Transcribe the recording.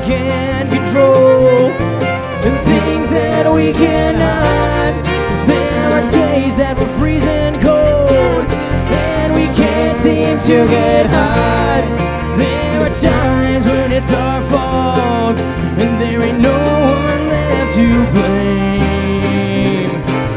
can control, and things that we cannot. There are days that we're freezing cold, and we can't seem to get hot. There are times when it's our fault, and there ain't no